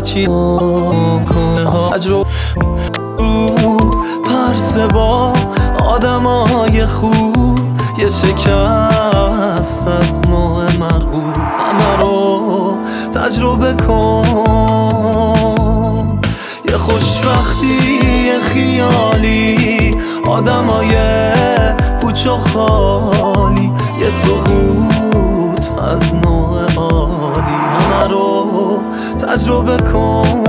هرچی تجربه پرسه با آدمای خوب، یه شکست از نوع مرغوب. همه رو تجربه کن، یه خوشبختی خیالی، آدمای پوچ و خالی، یه سقوط از نوع عالی. همه رو تجربه کن.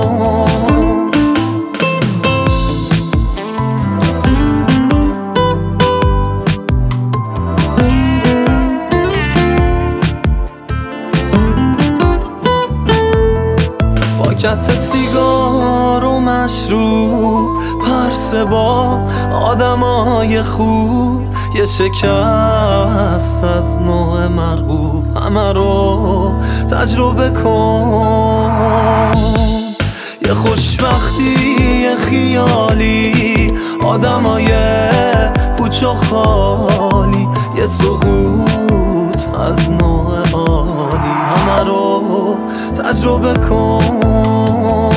پاکت سیگار و مشروب، پرسه با آدمای خوب، یه شکست از نوع مرغوب. همه رو تجربه کن، یه خوشبختی خیالی، آدمای پوچ و خالی، یه سقوط از نوع عالی. همه رو تجربه کن.